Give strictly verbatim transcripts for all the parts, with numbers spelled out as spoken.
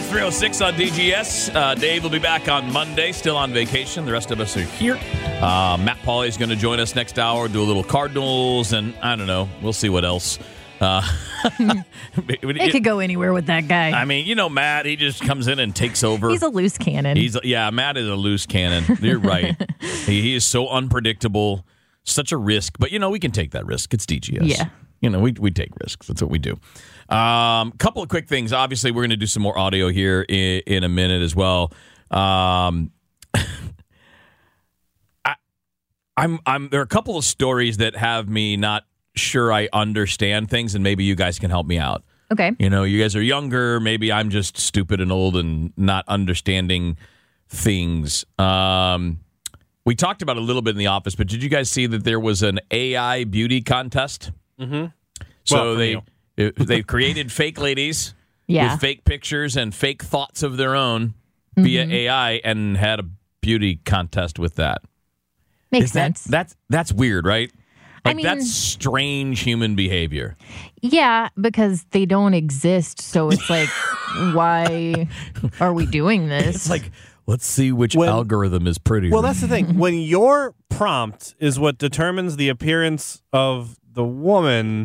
three oh six on D G S. Uh, Dave will be back on Monday, still on vacation. The rest of us are here. Uh, Matt Pauley is going to join us next hour, do a little Cardinals, and I don't know. We'll see what else. Uh, it could go anywhere with that guy. I mean, you know, Matt, he just comes in and takes over. He's a loose cannon. He's Yeah, Matt is a loose cannon. You're right. he, he is so unpredictable, such a risk. But, you know, we can take that risk. It's D G S. Yeah. You know, we we take risks. That's what we do. Um, couple of quick things. Obviously, we're going to do some more audio here in, in a minute as well. Um, I, I'm I'm there are a couple of stories that have me not sure I understand things, and maybe you guys can help me out. Okay. You know, you guys are younger. Maybe I'm just stupid and old and not understanding things. Um, we talked about it a little bit in the office, but did you guys see that there was an A I beauty contest? Mm-hmm. So well, they they've created fake ladies yeah. with fake pictures and fake thoughts of their own mm-hmm. via A I and had a beauty contest with that. Makes Is sense. That, that's that's weird, right? Like, I mean, that's strange human behavior. Yeah, because they don't exist. So it's like, why are we doing this? It's like, let's see which when, algorithm is prettier. Well, that's the thing. When your prompt is what determines the appearance of the woman,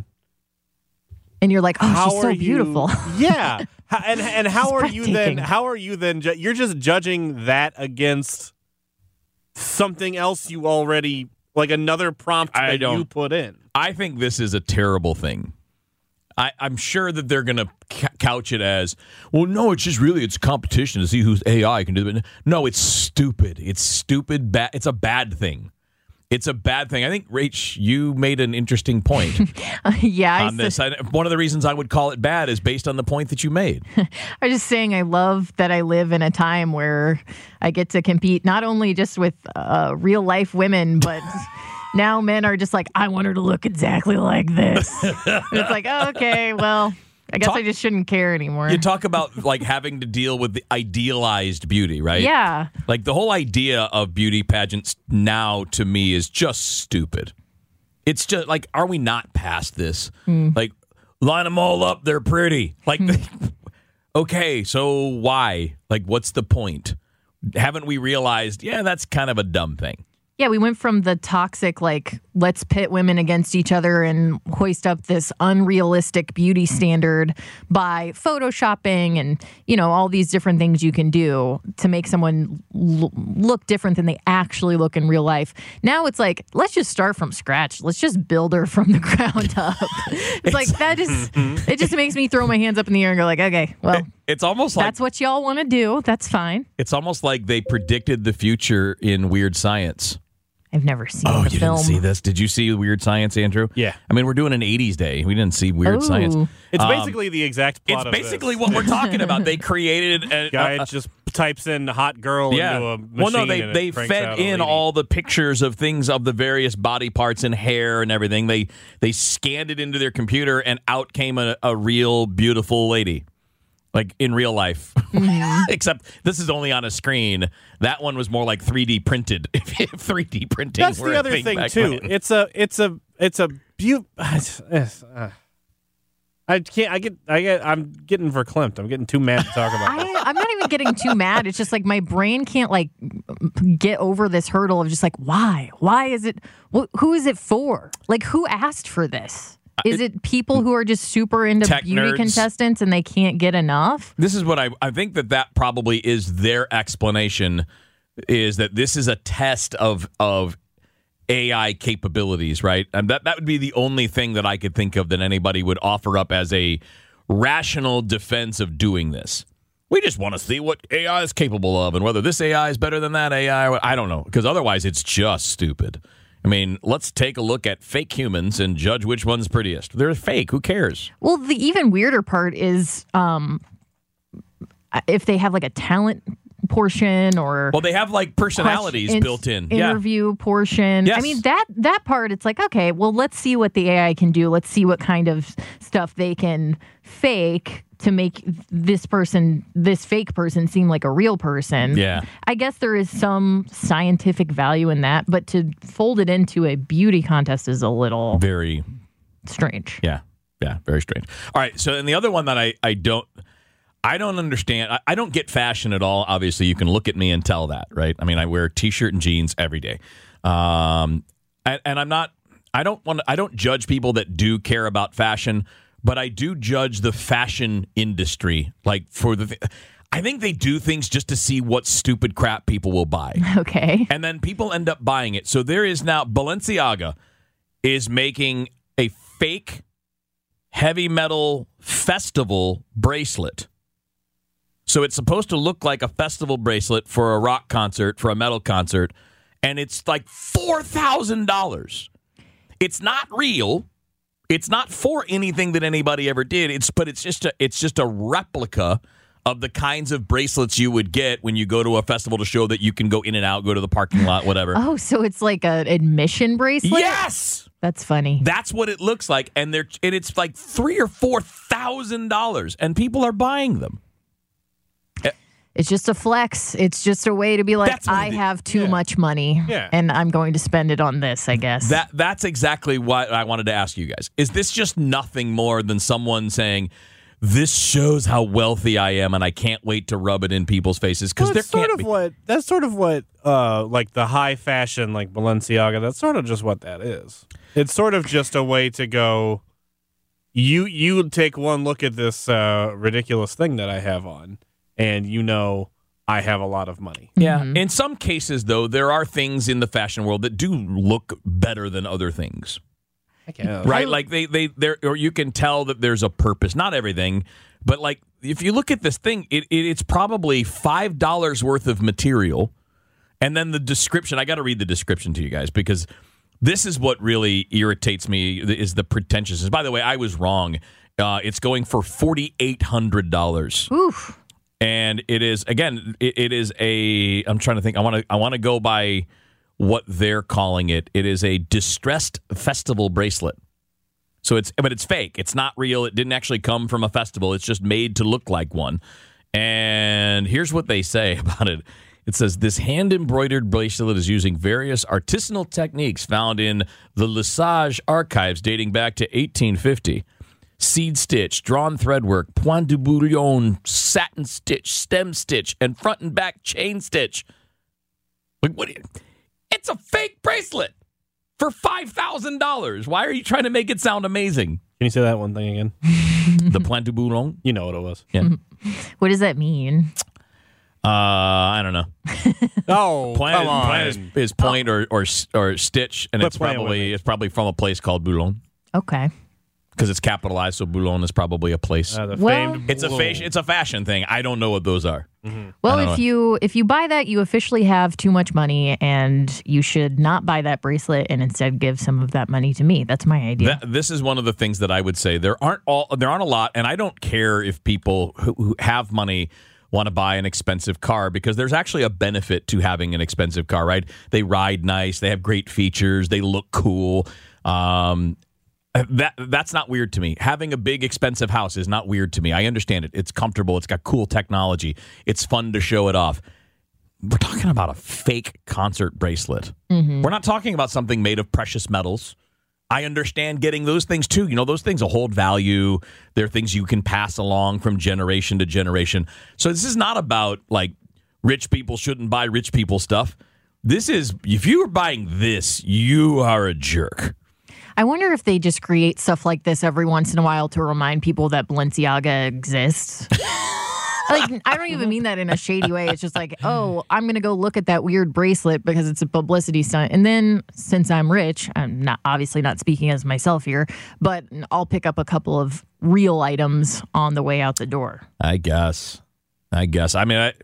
and you're like, oh, how she's so you, beautiful. Yeah. And and how She's are you then? How are you then? Ju- you're just judging that against something else you already. Like another prompt I that don't, you put in. I think this is a terrible thing. I, I'm sure that they're going to c- couch it as, well, no, it's just really, it's competition to see whose A I can do it. No, it's stupid. It's stupid. Ba- it's a bad thing. It's a bad thing. I think, Rach, you made an interesting point uh, yeah, on this. I, one of the reasons I would call it bad is based on the point that you made. I was just saying I love that I live in a time where I get to compete not only just with uh, real life women, but now men are just like, I want her to look exactly like this. It's like, oh, okay, well, I guess talk, I just shouldn't care anymore. You talk about like having to deal with the idealized beauty, right? Yeah. Like the whole idea of beauty pageants now to me is just stupid. It's just like, are we not past this? Mm. Like, line them all up. They're pretty. Like, mm. Okay, so why? Like, what's the point? Haven't we realized, yeah, that's kind of a dumb thing. Yeah, we went from the toxic, like, let's pit women against each other and hoist up this unrealistic beauty standard by photoshopping and, you know, all these different things you can do to make someone l- look different than they actually look in real life. Now it's like, let's just start from scratch. Let's just build her from the ground up. It's, it's like, that just, it just makes me throw my hands up in the air and go like, okay, well. It's almost like that's what y'all want to do. That's fine. It's almost like they predicted the future in Weird Science. I've never seen oh, the you film. didn't see this? Did you see Weird Science, Andrew? Yeah. I mean, we're doing an eighties day. We didn't see Weird Ooh. Science. It's Um, basically the exact plot It's of basically this. what we're talking about. They created a, Guy a, a just types in hot girl yeah. into a machine. Well, no, they and they it cranks fed out a in lady. all the pictures of things of the various body parts and hair and everything. They they scanned it into their computer, and out came a, a real beautiful lady. Like in real life, mm-hmm. Except this is only on a screen. That one was more like three D printed. If three D printing. That's were the a other thing back too. then. It's a, it's a, it's a beaut. Uh, I can't. I get. I get. I'm getting verklempt. I'm getting too mad to talk about. I, I'm not even getting too mad. It's just like my brain can't like get over this hurdle of just like why? Why is it? Wh- who is it for? Like who asked for this? Is it people who are just super into Tech beauty nerds. contestants and they can't get enough? This is what I I think that that probably is their explanation, is that this is a test of of A I capabilities, right? And that that would be the only thing that I could think of that anybody would offer up as a rational defense of doing this. We just want to see what A I is capable of and whether this A I is better than that A I. I don't know, because otherwise it's just stupid. I mean, let's take a look at fake humans and judge which one's prettiest. They're fake. Who cares? Well, the even weirder part is um, if they have like a talent portion or well, they have like personalities question, built in. Interview yeah. portion. Yes. I mean, that that part, it's like, okay, well, let's see what the A I can do. Let's see what kind of stuff they can fake to make this person, this fake person, seem like a real person. Yeah. I guess there is some scientific value in that, but to fold it into a beauty contest is a little very strange. Yeah. Yeah. Very strange. All right. So, and the other one that I, I don't, I don't understand. I, I don't get fashion at all. Obviously, you can look at me and tell that, right? I mean, I wear a t-shirt and jeans every day. Um, and, and I'm not, I don't want to, I don't judge people that do care about fashion, but I do judge the fashion industry. Like for the, I think they do things just to see what stupid crap people will buy. Okay. And then people end up buying it. So there is now, Balenciaga is making a fake heavy metal festival bracelet. So it's supposed to look like a festival bracelet for a rock concert, for a metal concert, and it's like four thousand dollars. It's not real. It's not for anything that anybody ever did. It's but it's just a it's just a replica of the kinds of bracelets you would get when you go to a festival to show that you can go in and out, go to the parking lot, whatever. Oh, so it's like an admission bracelet? Yes! That's funny. That's what it looks like, and they're and it's like three or four thousand dollars, and people are buying them. It's just a flex. It's just a way to be like, I have too yeah. much money, yeah. and I'm going to spend it on this, I guess. That That's exactly what I wanted to ask you guys. Is this just nothing more than someone saying, this shows how wealthy I am, and I can't wait to rub it in people's faces? Because well, there that's sort can't of be. what that's sort of what uh, like the high fashion, like Balenciaga. That's sort of just what that is. It's sort of just a way to go. You you take one look at this uh, ridiculous thing that I have on, and you know I have a lot of money. Yeah. Mm-hmm. In some cases, though, there are things in the fashion world that do look better than other things. I guess. Right? Like they they there, or you can tell that there's a purpose. Not everything, but like if you look at this thing, it, it it's probably five dollars worth of material, and then the description. I got to read the description to you guys because this is what really irritates me is the pretentiousness. By the way, I was wrong. Uh, it's going for forty-eight hundred dollars. Oof. And it is again. It, it is a. I'm trying to think. I want to. I want to go by what they're calling it. It is a distressed festival bracelet. So it's, but it's fake. It's not real. It didn't actually come from a festival. It's just made to look like one. And here's what they say about it. It says, this hand-embroidered bracelet is using various artisanal techniques found in the Lesage archives dating back to eighteen fifty. Seed stitch, drawn threadwork, point de bouillon, satin stitch, stem stitch, and front and back chain stitch. Like, what? It's a fake bracelet for five thousand dollars. Why are you trying to make it sound amazing? Can you say that one thing again? The point de bouillon? You know what it was. Yeah. What does that mean? Uh, I don't know. Oh, Point, come on. point is, is point or, or or stitch, and Quit it's playing with probably me. it's probably from a place called Boulogne Okay. because it's capitalized. So Boulogne is probably a place. Uh, the Well- famed it's a Boulogne. fashion. It's a fashion thing. I don't know what those are. Well, I don't if know. you if you buy that, you officially have too much money, and you should not buy that bracelet and instead give some of that money to me. That's my idea. That, this is one of the things that I would say. There aren't all there aren't a lot, and I don't care if people who, who have money want to buy an expensive car because there's actually a benefit to having an expensive car, right? They ride nice, they have great features, they look cool. Um, that that's not weird to me. Having a big expensive house is not weird to me. I understand it. It's comfortable. It's got cool technology. It's fun to show it off. We're talking about a fake concert bracelet. Mm-hmm. We're not talking about something made of precious metals. I understand getting those things too. You know, those things will hold value. They're things you can pass along from generation to generation. So this is not about like rich people shouldn't buy rich people stuff. This is, if you are buying this, you are a jerk. I wonder if they just create stuff like this every once in a while to remind people that Balenciaga exists. Like, I don't even mean that in a shady way. It's just like, oh, I'm going to go look at that weird bracelet because it's a publicity stunt. And then, since I'm rich, I'm not obviously not speaking as myself here, but I'll pick up a couple of real items on the way out the door. I guess. I guess. I mean, I,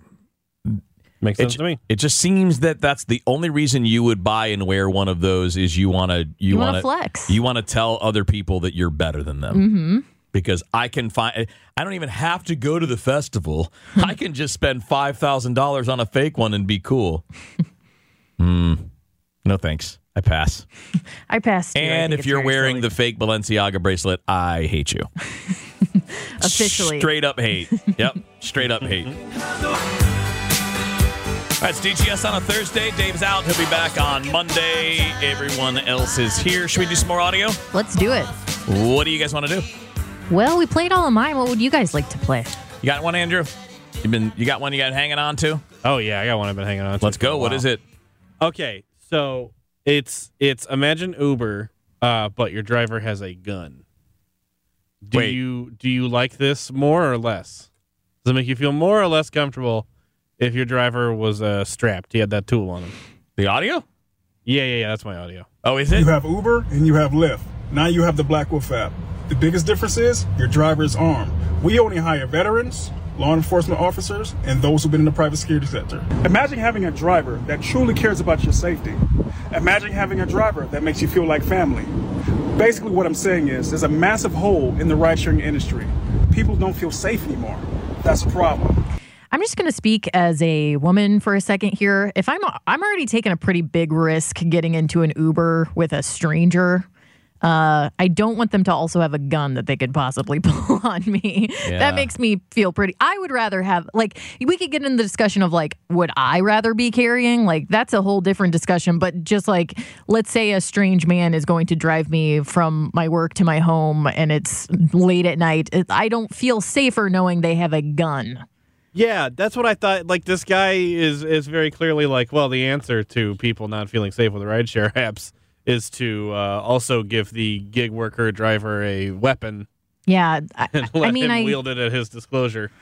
Makes sense it, to me. it just seems that that's the only reason you would buy and wear one of those is you want to you, You wanna want flex. You want to tell other people that you're better than them. Mm-hmm. Because I can find, I don't even have to go to the festival. I can just spend five thousand dollars on a fake one and be cool. Hmm. No thanks. I pass. I passed. you. I And think if it's you're very wearing silly. the fake Balenciaga bracelet, I hate you. Officially. Straight up hate. Yep. Straight up hate. That's D G S on a Thursday. Dave's out. He'll be back on Monday. Everyone else is here. Should we do some more audio? Let's do it. What do you guys want to do? Well, we played all of mine. What would you guys like to play? You got one, Andrew? You been you got one you got hanging on to? Oh yeah, I got one I've been hanging on to. Let's go. What is it? Okay, so it's it's imagine Uber, uh, but your driver has a gun. Do Wait. you do you like this more or less? Does it make you feel more or less comfortable if your driver was uh, strapped? He had that tool on him. The audio? Yeah, yeah, yeah. That's my audio. Oh, is it? You have Uber and you have Lyft. Now you have the Black Wolf app. The biggest difference is your driver is armed. We only hire veterans, law enforcement officers, and those who've been in the private security sector. Imagine having a driver that truly cares about your safety. Imagine having a driver that makes you feel like family. Basically what I'm saying is there's a massive hole in the ride-sharing industry. People don't feel safe anymore. That's a problem. I'm just going to speak as a woman for a second here. If I'm I'm already taking a pretty big risk getting into an Uber with a stranger. Uh, I don't want them to also have a gun that they could possibly pull on me. Yeah. That makes me feel pretty. I would rather have, like, we could get into the discussion of, like, would I rather be carrying? Like, that's a whole different discussion. But just like, let's say a strange man is going to drive me from my work to my home and it's late at night. It, I don't feel safer knowing they have a gun. Yeah, that's what I thought. Like, this guy is is very clearly like, well, the answer to people not feeling safe with rideshare apps is to uh, also give the gig worker driver a weapon. Yeah, I, and let I mean, him I wield it at his disclosure.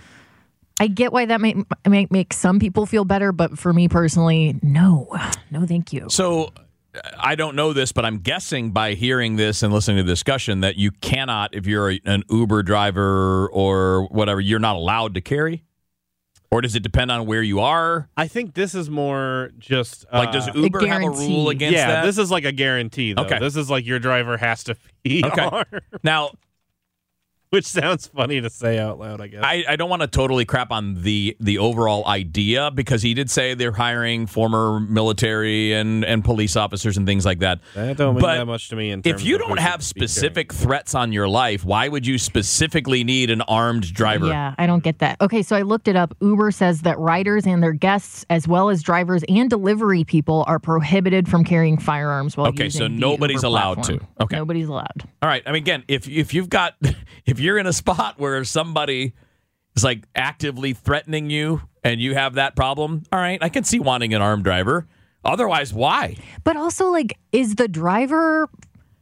I get why that may, may make some people feel better, but for me personally, no, no, thank you. So I don't know this, but I'm guessing by hearing this and listening to the discussion that you cannot, if you're a, an Uber driver or whatever, you're not allowed to carry? Or does it depend on where you are? I think this is more just uh, Like, does Uber have a guarantee. rule against yeah, that? this is like a guarantee, though. Okay. This is like your driver has to be Okay. armed, Now, which sounds funny to say out loud, I guess. I, I don't want to totally crap on the the overall idea because he did say they're hiring former military and, and police officers and things like that. that don't mean But that much to me. In If terms you of who don't should have be specific threats on your life, why would you specifically need an armed driver? Yeah, I don't get that. Okay, so I looked it up. Uber says that riders and their guests, as well as drivers and delivery people, are prohibited from carrying firearms while Okay, using so the nobody's Uber allowed platform. to. Okay. Nobody's allowed. All right. I mean, again, if if you've got if you're in a spot where somebody is like actively threatening you and you have that problem, all right, I can see wanting an armed driver. Otherwise, why? But also, like, is the driver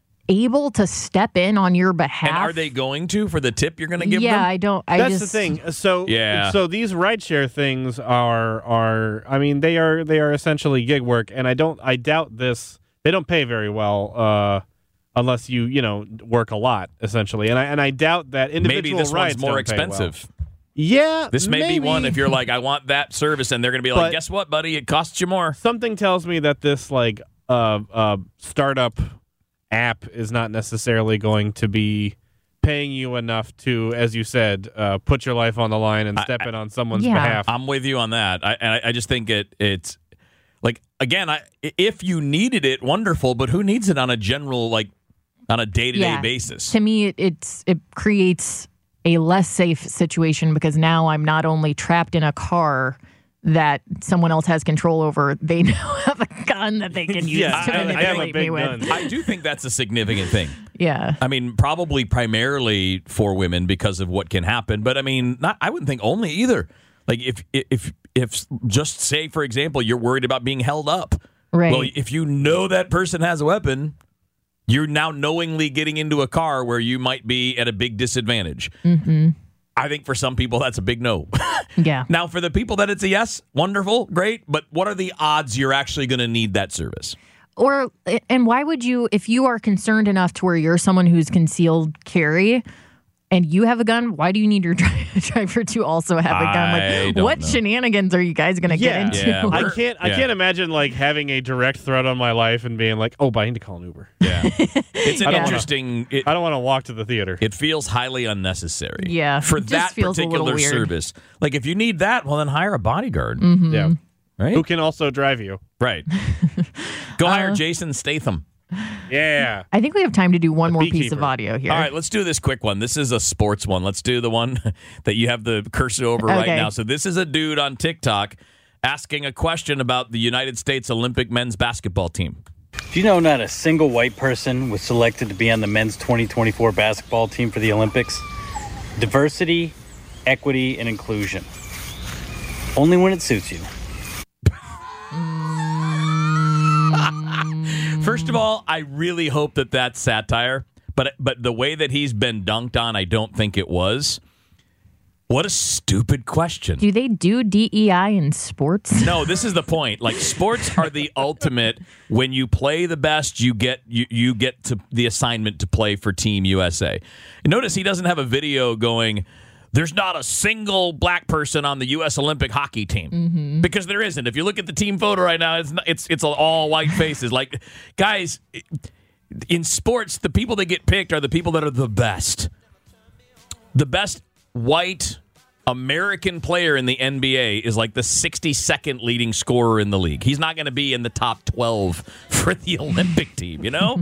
able to step in on your behalf? And are they going to for the tip you're going to give yeah, them? I don't. I That's just, the thing. So Yeah. So these rideshare things are are I mean they are they are essentially gig work, and I don't I doubt this. They don't pay very well uh, unless you you know work a lot essentially, and I and I doubt that individual Maybe this rides one's more don't pay well. expensive. Yeah, This may maybe. be one if you're like, I want that service, and they're going to be like, But- guess what, buddy? It costs you more. Something tells me that this like uh, uh, startup app is not necessarily going to be paying you enough to, as you said, uh, put your life on the line and step in on someone's Yeah. behalf. I'm with you on that. I, and I, I just think it it's like again, I, if you needed it, wonderful. But who needs it on a general like on a day to day Yeah. basis? To me, it, it's it creates a less safe situation because now I'm not only trapped in a car that someone else has control over, they now have a gun that they can use Yeah, to I- I have a manipulate big me with. gun. I do think that's a significant thing. Yeah. I mean, probably primarily for women because of what can happen, but I mean, not. I wouldn't think only either. Like if if if just say for example, you're worried about being held up. Right. Well, if you know that person has a weapon, you're now knowingly getting into a car where you might be at a big disadvantage. Mm-hmm. I think for some people that's a big no. Yeah. Now, for the people that it's a yes, wonderful, great. But what are the odds you're actually going to need that service? Or, and why would you, if you are concerned enough to where you're someone who's concealed carry and you have a gun, why do you need your dri- driver to also have a gun? I Like, don't what know. shenanigans are you guys going to Yeah. get into? Yeah, I we're- can't. I yeah. can't imagine like having a direct threat on my life and being like, "Oh, but I need to call an Uber. Yeah. It's an I don't wanna- interesting. It, I don't want to walk to the theater." it feels highly unnecessary. Yeah, For it just that feels a little particular weird. service. Like, if you need that, well, then hire a bodyguard. Yeah, Right? who can also drive you? Right. Go Uh, hire Jason Statham. Yeah, I think we have time to do one more piece beekeeper. of audio here. All right, let's do this quick one. This is a sports one. Let's do the one that you have the cursor over right Okay. now. So this is a dude on TikTok asking a question about the United States Olympic men's basketball team. Do you know not a single white person was selected to be on the men's twenty twenty-four basketball team for the Olympics? Diversity equity, and inclusion. Only when it suits you. First of all, I really hope that that's satire, but but the way that he's been dunked on, I don't think it was. What a stupid question. Do they do D E I in sports? No, this is the point. Like, sports are the ultimate. When you play the best, you get you, you get to the assignment to play for Team U S A. And notice he doesn't have a video going, there's not a single black person on the U S Olympic hockey team. Mm-hmm. Because there isn't. If you look at the team photo right now, it's not, it's it's all white faces. Like, guys, in sports, the people that get picked are the people that are the best. The best white American player in the N B A is like the sixty-second leading scorer in the league. He's not going to be in the top twelve for the Olympic team, you know?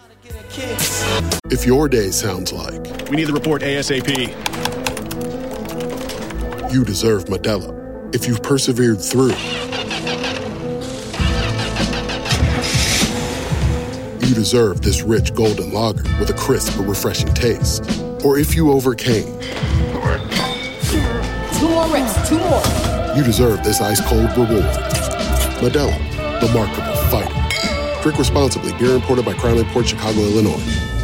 If your day sounds like we need the report ASAP. You deserve Modelo. If you've persevered through, you deserve this rich golden lager with a crisp but refreshing taste. Or if you overcame, two more reps, two more. You deserve this ice-cold reward. Modelo, the Remarkable Fighter. Drink responsibly. Beer imported by Crown Port Chicago, Illinois.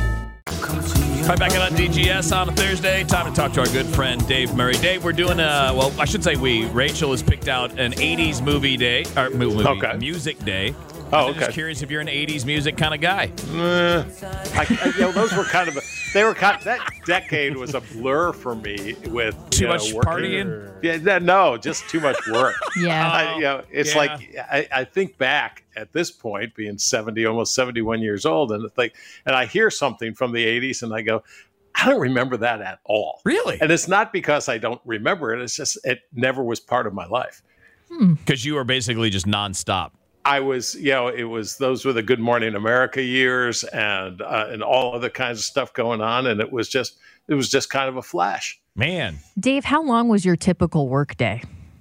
Right back on D G S on a Thursday. Time to talk to our good friend Dave Murray. Dave, we're doing a, well, I should say we, Rachel has picked out an eighties movie day, or movie, okay. music day. Oh, I'm okay. just curious if you're an eighties music kind of guy. Uh, I, I, you know, those were kind of, a, they were kind, that decade was a blur for me with Too you know, much working. partying? Yeah, no, no, just too much work. Yeah. I, you know, it's Yeah. like, I, I think back at this point, being seventy, almost seventy-one years old, and it's like, and I hear something from the eighties and I go, I don't remember that at all. Really? And it's not because I don't remember it. It's just, it never was part of my life. Because you were basically just nonstop. I was, you know, it was, those were the Good Morning America years and, uh, and all other kinds of stuff going on. And it was just, it was just kind of a flash. Man. Dave, how long was your typical work day?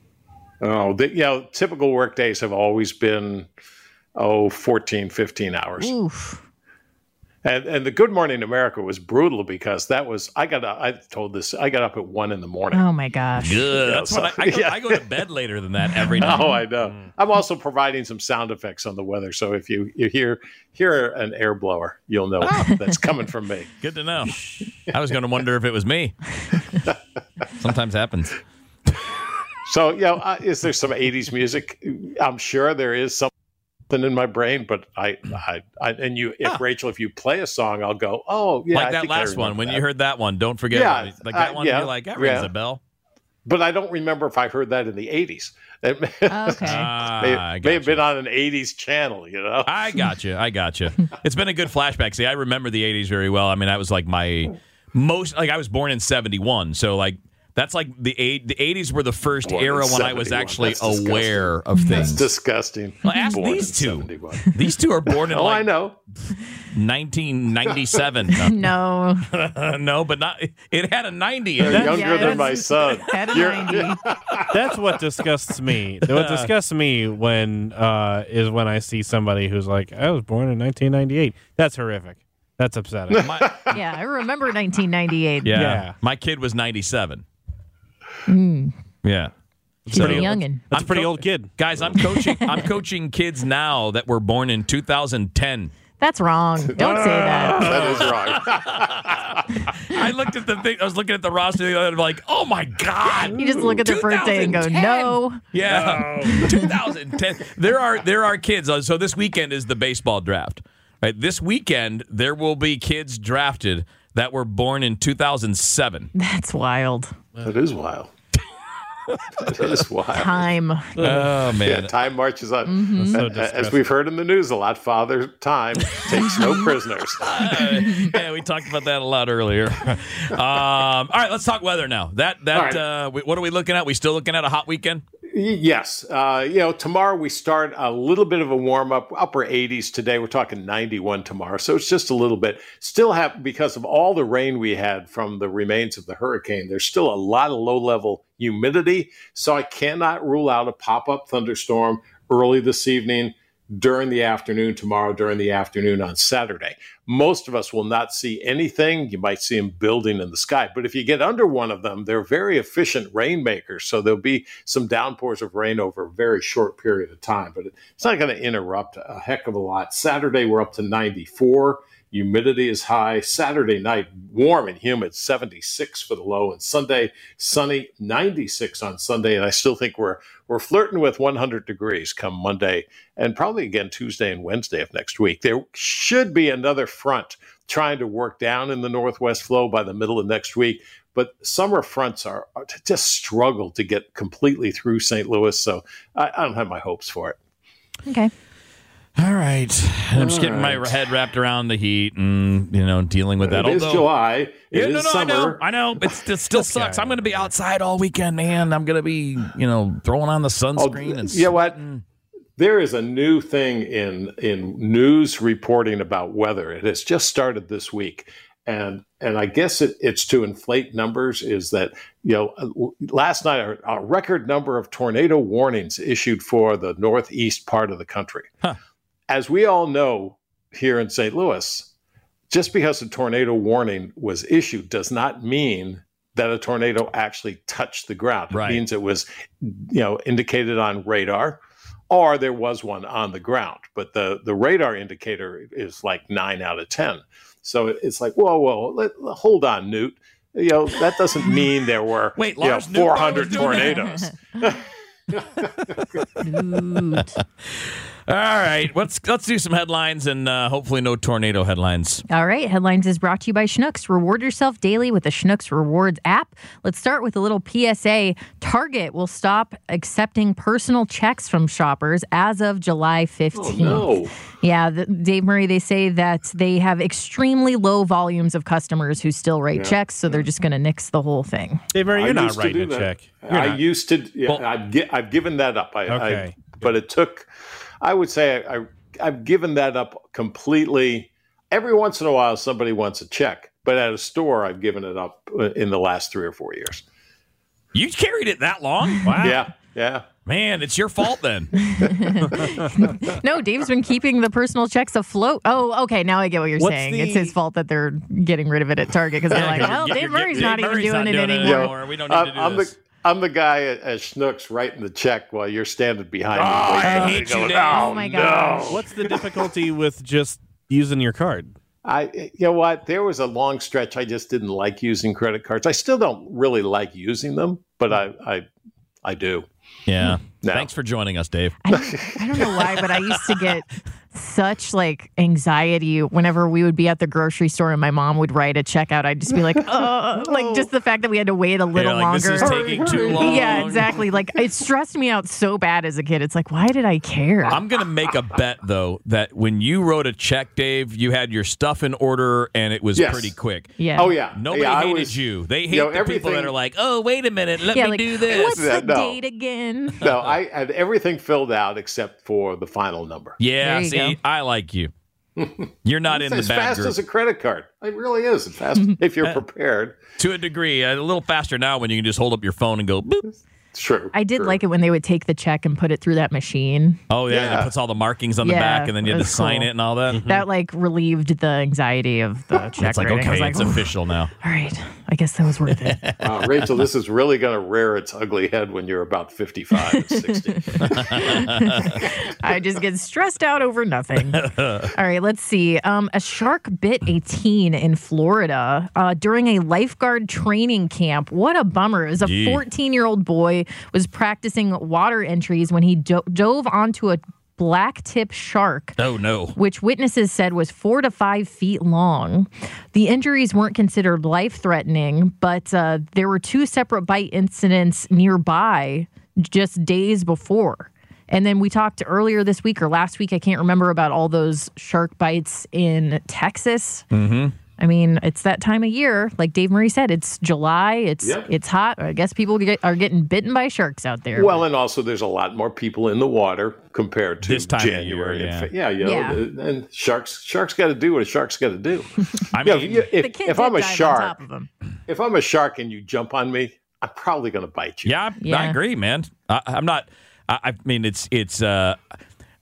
Oh, the, you know, typical work days have always been, oh, fourteen, fifteen hours. Oof. And and the Good Morning America was brutal because that was, I got, I told this, I got up at one in the morning. Oh my gosh. Good. Yeah, That's so- what I, I, go, yeah. I go to bed later than that every night. Oh, I know. I'm also providing some sound effects on the weather. So if you, you hear hear an air blower, you'll know that's coming from me. Good to know. I was going to wonder if it was me. Sometimes happens. So, you know, uh, is there some eighties music? I'm sure there is something in my brain, but I, I, I and you, if Huh. Rachel, if you play a song, I'll go, oh, yeah. like I that think I last one. remember When that. you heard that one, don't forget. Yeah, it. Like that uh, one, yeah, you're like, that rings yeah. a bell. But I don't remember if I heard that in the eighties. It may, Okay. Ah, may, I may have gotcha. been on an eighties channel, you know? I got you. I got you. It's been a good flashback. See, I remember the eighties very well. I mean, I was like my most, like I was born in seventy-one. So like, that's like the eight, the eighties were the first Born in era when I was seventy-one. actually That's disgusting. aware of That's things. disgusting. Well, ask Born these in two. seventy-one. These two are born in Oh, I like know. nineteen ninety-seven. No. No, but not. It had a ninety in You're it. younger Yeah, than my that's- son. Had a You're- ninety. That's what disgusts me. What disgusts me when uh, is when I see somebody who's like, I was born in nineteen ninety-eight. That's horrific. That's upsetting. My- Yeah, I remember nineteen ninety-eight. yeah. Yeah. My kid was ninety-seven. Mm, Yeah. she's a So- youngin'. That's I'm a pretty co- old kid. Guys, I'm coaching. I'm coaching kids now that were born in two thousand ten. That's wrong. Don't say that. That is wrong. I looked at the thing. I was looking at the roster the other day, I'm like, oh my god. You just look at their birthday and go, twenty ten. no. Yeah, two thousand ten. There are there are kids. uh, So this weekend is the baseball draft. Right, this weekend there will be kids drafted that were born in two thousand seven. That's wild. That is wild. That is wild. Time. Oh Yeah, man. time marches on. Mm-hmm. So A- As disgusting. we've heard in the news a lot, Father Time takes no prisoners. Uh, yeah, we talked about that a lot earlier. Um, all right, let's talk weather now. That that All right. uh, we- what are we looking at? We still looking at a hot weekend? Y- Yes. Uh, you know, tomorrow we start a little bit of a warm up, upper eighties today. We're talking ninety-one tomorrow. So it's just a little bit. Still have, because of all the rain we had from the remains of the hurricane, there's still a lot of low level humidity. So I cannot rule out a pop up thunderstorm early this evening. during the afternoon tomorrow, during the afternoon on Saturday. Most of us will not see anything. You might see them building in the sky. But if you get under one of them, they're very efficient rainmakers. So there'll be some downpours of rain over a very short period of time. But it's not going to interrupt a heck of a lot. Saturday, we're up to ninety-four. Humidity is high. Saturday night, warm and humid, seventy-six for the low. And Sunday, sunny, ninety-six on Sunday. And I still think we're we're flirting with one hundred degrees come Monday and probably again Tuesday and Wednesday of next week. There should be another front trying to work down in the northwest flow by the middle of next week. But summer fronts are, are just struggle to get completely through Saint Louis. So I, I don't have my hopes for it. Okay. All right. I'm just All getting right. my head wrapped around the heat and, you know, dealing with that. It is Although, July. It yeah, is no, no, summer. I know. I know. It's, it still sucks. I'm going to be outside all weekend, man. I'm going to be, you know, throwing on the sunscreen. Oh, and you know what? sweating. There is a new thing in in news reporting about weather. It has just started this week. And and I guess it, it's to inflate numbers is that, you know, last night a, a record number of tornado warnings issued for the northeast part of the country. Huh. As we all know here in Saint Louis, just because a tornado warning was issued does not mean that a tornado actually touched the ground. It Right. means it was, you know, indicated on radar or there was one on the ground. But the, the radar indicator is like nine out of ten. So it's like, whoa, whoa, let, hold on, Newt. You know, that doesn't mean there were Wait, you know, Lars Newt four hundred was doing that? tornadoes. Dude. All right. Let's let's do some headlines and uh, hopefully no tornado headlines. All right. Headlines is brought to you by Schnucks. Reward yourself daily with the Schnucks Rewards app. Let's start with a little P S A. Target will stop accepting personal checks from shoppers as of July fifteenth. Oh, no. Yeah, the, Dave Murray, they say that they have extremely low volumes of customers who still write Yeah. checks, so they're just going to nix the whole thing. Dave Murray, I you're not used to writing do a that. check. You're I not. used to. Yeah, Well- I've, gi- I've given that up. I, Okay. I, but it took. I would say I, I've given that up completely. Every once in a while, somebody wants a check, but at a store, I've given it up in the last three or four years. You carried it that long? Wow. Yeah, yeah. Man, it's your fault then. No, Dave's been keeping the personal checks afloat. Oh, okay. Now I get what you're What's saying. the- It's his fault that they're getting rid of it at Target because they're like, well, You're- Dave you're- Murray's Dave not even Murray's doing not it doing it anymore. anymore. We don't need I'm, to do I'm this. the I'm the guy at, at Schnucks writing the check while you're standing behind me. Oh, I Like, hate you, going, Dave. Oh, Oh, my no." gosh. What's the difficulty with just using your card? I, you know what? There was a long stretch I just didn't like using credit cards. I still don't really like using them, but I, I, I do. Yeah. No. Thanks for joining us, Dave. I don't, I don't know why, but I used to get such like anxiety whenever we would be at the grocery store and my mom would write a check out. I'd just be like, oh, like just the fact that we had to wait a little You're like, longer. this is taking too long. Yeah, exactly. Like it stressed me out so bad as a kid. It's like, why did I care? I'm going to make a bet, though, that when you wrote a check, Dave, you had your stuff in order and it was Yes. pretty quick. yeah. Oh yeah. Nobody yeah, I hated was- you. They hate you know, the people that everything- are like, oh, wait a minute, let Yeah, me like, do this. what's Yeah, the no. date again? No, I had everything filled out except for the final number. Yeah, There you see, go. I like you. You're not in It's the as bad fast group. as a credit card. It really is. It's fast if you're prepared. To a degree. A little faster now when you can just hold up your phone and go, boop. It's true. I did True. like it when they would take the check and put it through that machine. Oh, yeah, and Yeah. it puts all the markings on the Yeah, back, and then you it have to was sign cool. it and all that. That like relieved the anxiety of the check It's like, writing. I was okay, like, it's "Oof, official now. all right, I guess that was worth it. Wow, Rachel, this is really going to rear its ugly head when you're about fifty-five, sixty. I just get stressed out over nothing. All right, let's see. Um, a shark bit a teen in Florida uh, during a lifeguard training camp. What a bummer. It was a Gee. fourteen-year-old boy was practicing water entries when he do- dove onto a black-tip shark. Oh, no. Which witnesses said was four to five feet long. The injuries weren't considered life-threatening, but uh, there were two separate bite incidents nearby just days before. And then we talked earlier this week or last week, I can't remember, about all those shark bites in Texas. Mm-hmm. I mean, it's that time of year. Like Dave Murray said, it's July. It's Yep. it's hot. I guess people get, are getting bitten by sharks out there. Well, and also there's a lot more people in the water compared to This time of January. year, and yeah. Fe- yeah, you know, Yeah. the- and sharks sharks got to do what a shark's got to do. I You know, mean, you- if, the kid if did I'm a dive on shark, top of him. if I'm a shark and you jump on me, I'm probably going to bite you. yeah, I, Yeah. I agree, man. I, I'm not, I, I mean, it's, it's, uh,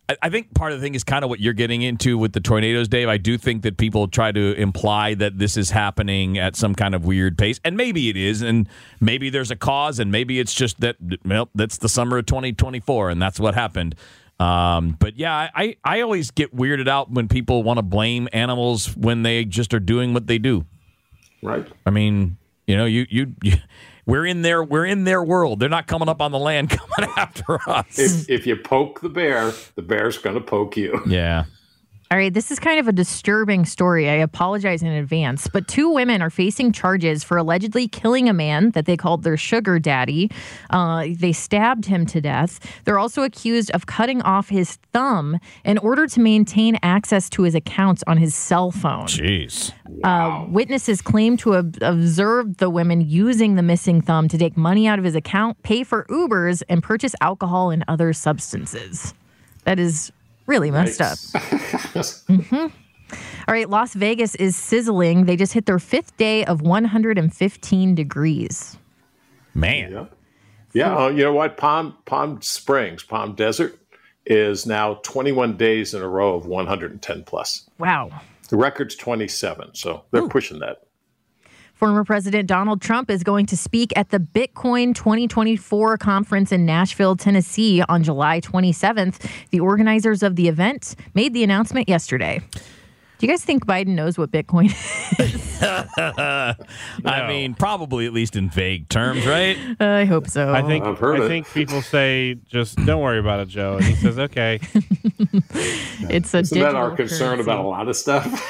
I, I think part of the thing is kind of what you're getting into with the tornadoes, Dave. I do think that people try to imply that this is happening at some kind of weird pace, and maybe it is, and maybe there's a cause, and maybe it's just that, well, that's the summer of twenty twenty-four, and that's what happened. Um, but yeah, I, I always get weirded out when people want to blame animals when they just are doing what they do. Right. I mean, you know, you, you, you we're in their we're in their world. They're not coming up on the land coming after us. If, if you poke the bear, the bear's going to poke you. Yeah. All right, this is kind of a disturbing story. I apologize in advance, but two women are facing charges for allegedly killing a man that they called their sugar daddy. Uh, they stabbed him to death. They're also accused of cutting off his thumb in order to maintain access to his accounts on his cell phone. Jeez. Uh, witnesses claim to have observed the women using the missing thumb to take money out of his account, pay for Ubers, and purchase alcohol and other substances. That is really messed up. mm-hmm. All right, Las Vegas is sizzling. They just hit their fifth day of one hundred fifteen degrees. Man. Yeah, yeah uh, you know what? Palm Palm Springs, Palm Desert is now twenty-one days in a row of one hundred ten plus. Wow. The record's twenty-seven, so they're Ooh. pushing that. Former President Donald Trump is going to speak at the Bitcoin twenty twenty-four conference in Nashville, Tennessee on July twenty-seventh. The organizers of the event made the announcement yesterday. Do you guys think Biden knows what Bitcoin is? I no. mean, probably at least in vague terms, right? Uh, I hope so. I think I've heard I it. think people say, just don't worry about it, Joe. And he says, okay. It's a Isn't that our digital concern currency. about a lot of stuff?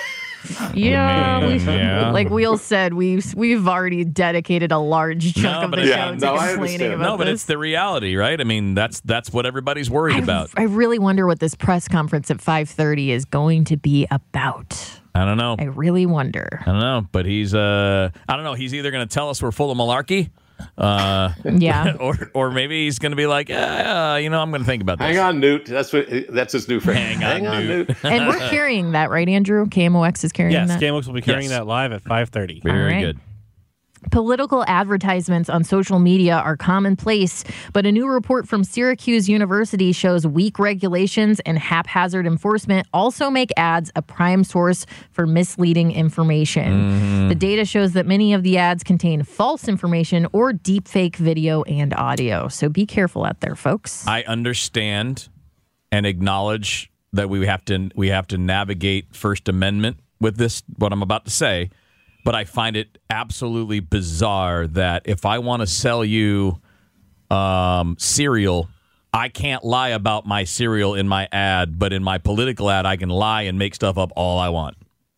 Yeah, we, Yeah. like Wheel said, we've we've already dedicated a large chunk No, of but the it- show Yeah, to no, I complaining understand. about No, but this. it's the reality, right? I mean, that's that's what everybody's worried I, about. I really wonder what this press conference at five thirty is going to be about. I don't know. I really wonder. I don't know, but he's uh, I don't know. He's either going to tell us we're full of malarkey, uh, Yeah. or or maybe he's going to be like, yeah, uh, you know, I'm going to think about this. Hang on, Newt. That's what. That's his new phrase. Hang on, Newt. And we're carrying that, right, Andrew? K M O X is carrying Yes, that. K M O X will be carrying Yes. that live at five thirty. Very All right. good. Political advertisements on social media are commonplace, but a new report from Syracuse University shows weak regulations and haphazard enforcement also make ads a prime source for misleading information. Mm-hmm. The data shows that many of the ads contain false information or deepfake video and audio. So be careful out there, folks. I understand and acknowledge that we have to we have to navigate First Amendment with this, what I'm about to say, but I find it absolutely bizarre that if I want to sell you um, cereal, I can't lie about my cereal in my ad, but in my political ad, I can lie and make stuff up all I want.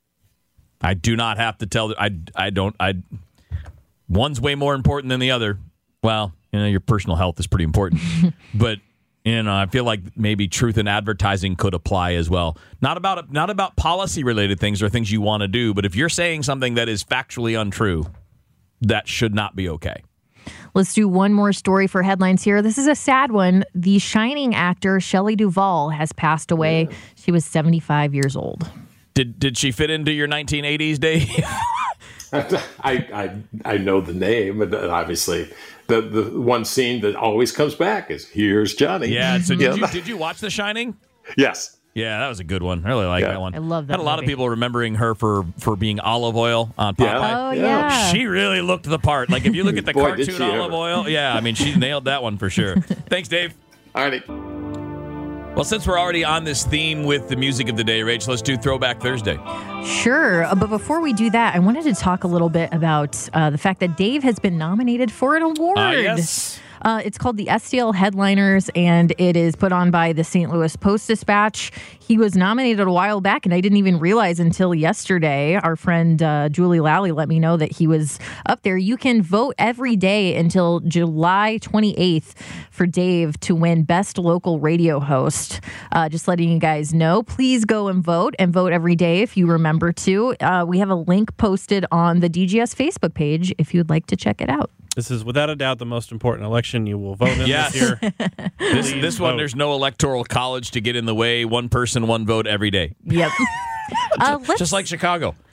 I do not have to tell. I I don't. I one's way more important than the other. Well, you know, your personal health is pretty important, but. You know, I feel like maybe truth in advertising could apply as well. Not about not about policy related things or things you want to do, but if you're saying something that is factually untrue, that should not be okay. Let's do one more story for headlines here. This is a sad one. The Shining actor Shelley Duvall has passed away. She was seventy-five years old. Did did she fit into your nineteen eighties, Dave? I, I I know the name, and obviously the the one scene that always comes back is "Here's Johnny." Yeah. So did Yeah. you did you watch The Shining? Yes. Yeah, that was a good one. I really like Yeah. that one. I love that Had a lot movie. of people remembering her for for being olive oil on Yeah. Popeye. Oh, Yeah. yeah. She really looked the part. Like if you look at the Boy, did cartoon she ever. olive oil, yeah, I mean she nailed that one for sure. Thanks, Dave. All right. Well, since we're already on this theme with the music of the day, Rach, let's do Throwback Thursday. Sure. Uh, But before we do that, I wanted to talk a little bit about uh, the fact that Dave has been nominated for an award. Ah, yes. Uh, it's called the S T L Headliners, and it is put on by the Saint Louis Post-Dispatch. He was nominated a while back, and I didn't even realize until yesterday. Our friend uh, Julie Lally let me know that he was up there. You can vote every day until July twenty-eighth for Dave to win Best Local Radio Host. Uh, just letting you guys know. Please go and vote, and vote every day if you remember to. Uh, we have a link posted on the D G S Facebook page if you'd like to check it out. This is without a doubt the most important election you will vote in Yes. this year. This, Please this one, vote. there's no electoral college to get in the way. One person, one vote every day. Yep. Uh, let's, Just like Chicago.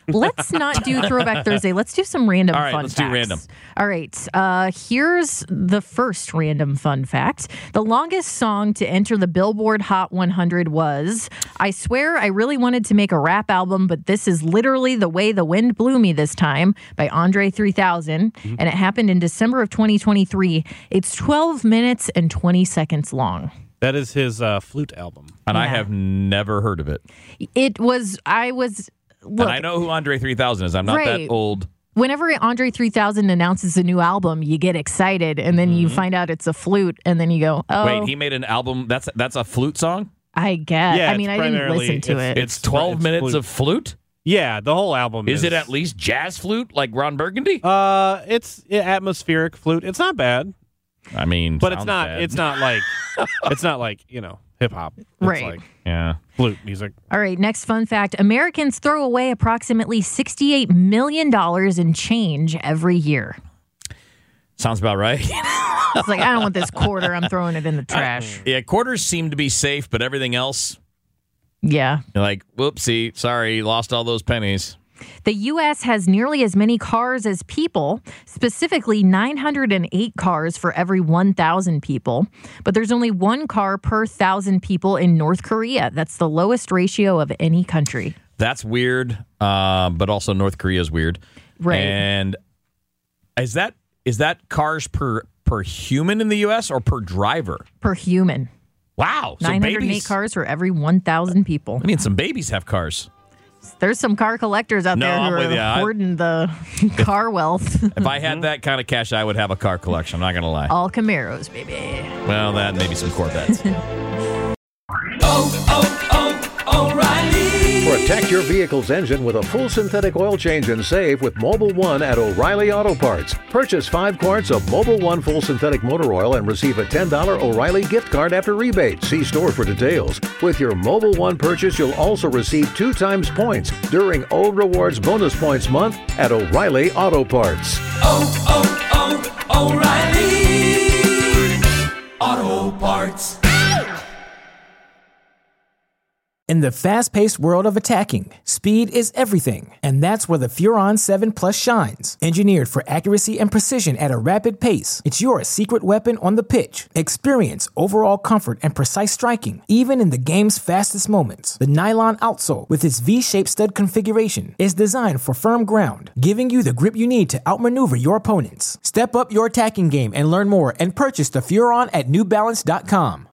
let's not do Throwback Thursday. Let's do some random All right, fun let's facts. do random. All right. Uh, here's the first random fun fact. The longest song to enter the Billboard Hot one hundred was, I swear I really wanted to make a rap album, but this is literally the way the wind blew me this time, by Andre three thousand. Mm-hmm. And it happened in December of twenty twenty-three. It's twelve minutes and twenty seconds long. That is his uh, flute album. And Yeah. I have never heard of it. It was, I was, look. And I know who Andre three thousand is. I'm not Right. that old. Whenever Andre three thousand announces a new album, you get excited, and then you find out it's a flute, and then you go, oh. Wait, he made an album. That's that's a flute song? I guess. Yeah, I mean, it's I didn't primarily- listen to it's- it. It's twelve it's minutes flute. of flute? Yeah, the whole album is. Is it at least jazz flute like Ron Burgundy? Uh, it's yeah, atmospheric flute. It's not bad, I mean, but it's sounds not. bad. It's not like. It's not like you know hip hop. It's Right. Like Yeah. flute music. All right, next fun fact. Americans throw away approximately sixty-eight million dollars in change every year. Sounds about right. It's like, I don't want this quarter. I'm throwing it in the trash. Yeah, quarters seem to be safe, but everything else, Yeah. you're like, whoopsie, sorry, lost all those pennies. The U S has nearly as many cars as people, specifically nine hundred eight cars for every one thousand people. But there's only one car per one thousand people in North Korea. That's the lowest ratio of any country. That's weird, uh, but also North Korea's weird. Right. And is that is that cars per per human in the U S or per driver? Per human. Wow. So nine hundred eight babies, cars for every one thousand people. I mean, some babies have cars. There's some car collectors out No, there I'm who with are you. I- hoarding the car wealth. If I had that kind of cash, I would have a car collection. I'm not going to lie. All Camaros, baby. Well, that maybe some Corvettes. Protect your vehicle's engine with a full synthetic oil change and save with Mobile One at O'Reilly Auto Parts. Purchase five quarts of Mobile One full synthetic motor oil and receive a ten dollars O'Reilly gift card after rebate. See store for details. With your Mobile One purchase, you'll also receive two times points during O Rewards Bonus Points Month at O'Reilly Auto Parts. Oh, oh, oh, O'Reilly Auto Parts. In the fast-paced world of attacking, speed is everything, and that's where the Furon seven Plus shines. Engineered for accuracy and precision at a rapid pace, it's your secret weapon on the pitch. Experience overall comfort and precise striking, even in the game's fastest moments. The nylon outsole, with its V-shaped stud configuration, is designed for firm ground, giving you the grip you need to outmaneuver your opponents. Step up your attacking game and learn more and purchase the Furon at New Balance dot com.